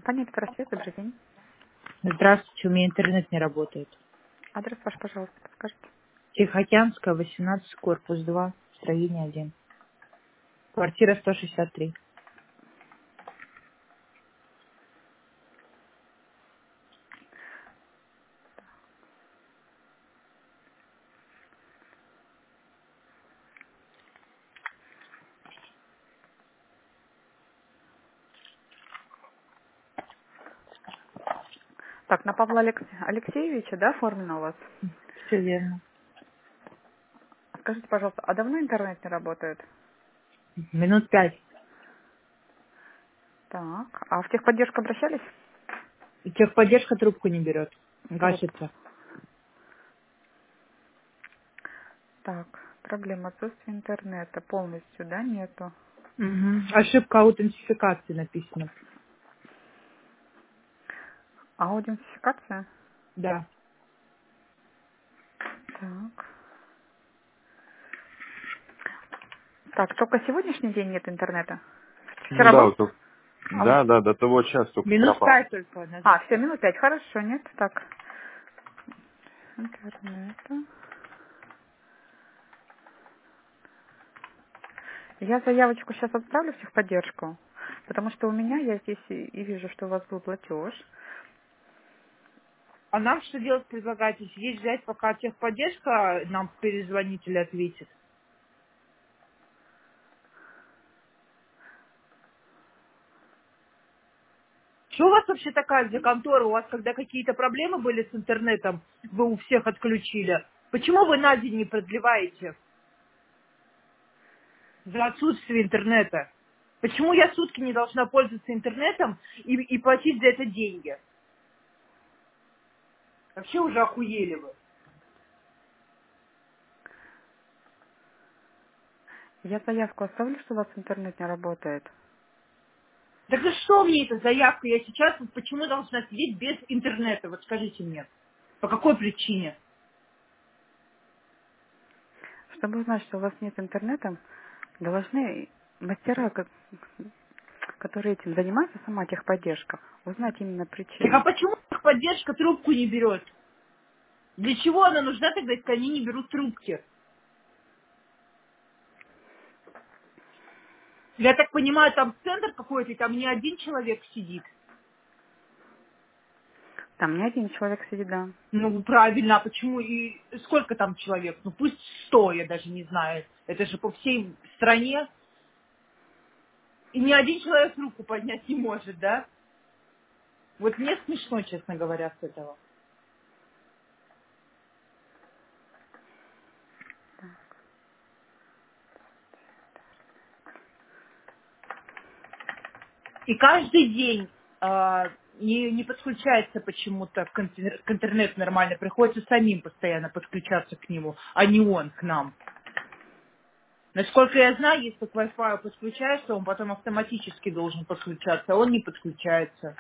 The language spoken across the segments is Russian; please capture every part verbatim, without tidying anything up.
Компания «Электросвет», добрый день. Здравствуйте, у меня интернет не работает. Адрес ваш, пожалуйста, подскажите. Тихоокеанская, восемнадцать, корпус два, строение один. Квартира сто шестьдесят три. Так, на Павла Алекс- Алексеевича, да, оформлено у вас? Все верно. Скажите, пожалуйста, а давно интернет не работает? Минут пять. Так, а в техподдержку обращались? И техподдержка трубку не берет. Трубку. Гасится. Так, проблема отсутствия интернета полностью, да, нету? Мгм. Ошибка аутентификации написано. Аудентификация? Да. Так. Так, только сегодняшний день нет интернета? Ну Вчера да, был? вот, только- А вот да, да, до того часа только минут пропал. пять только А, назад. все, минут пять, хорошо, нет? Так, интернета. Я заявочку сейчас отправлю в техподдержку, потому что у меня, я здесь и, и вижу, что у вас был платеж. А нам что делать предлагаете? Сидеть ждать, пока техподдержка нам перезвонит или ответит? Что у вас вообще такая за контора? У вас когда какие-то проблемы были с интернетом, вы у всех отключили? Почему вы на день не продлеваете за отсутствие интернета? Почему я сутки не должна пользоваться интернетом и, и платить за это деньги? Вообще уже охуели вы. Я заявку оставлю, что у вас интернет не работает. Так за что мне эта заявка? Я сейчас вот почему должна сидеть без интернета? Вот скажите мне. По какой причине? Чтобы узнать, что у вас нет интернета, должны мастера, ко- которые этим занимаются, сама техподдержка, узнать именно Так а причину. почему их поддержка трубку не берет? Для чего она нужна тогда, если они не берут трубки? Я так понимаю, там центр какой-то, и там не один человек сидит. Там не один человек сидит, да. Ну, правильно, а почему и сколько там человек? Ну, пусть сто, я даже не знаю. Это же по всей стране. И ни один человек руку поднять не может, да? Вот мне смешно, честно говоря, с этого. И каждый день а, не, не подключается почему-то к интер- к интернету нормально. Приходится самим постоянно подключаться к нему, а не он к нам. Насколько я знаю, если к Wi-Fi подключаешься, он потом автоматически должен подключаться, а он не подключается.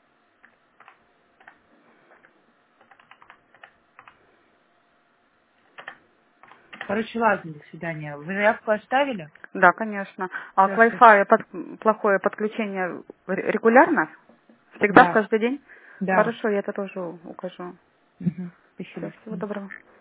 Короче, ладно, до свидания. Вы заявку оставили? Да, конечно. А к Все, Wi-Fi под- плохое подключение р- регулярно? Всегда, да, каждый день? да. Хорошо, я это тоже укажу. Мгм. Все, Спасибо. всего доброго.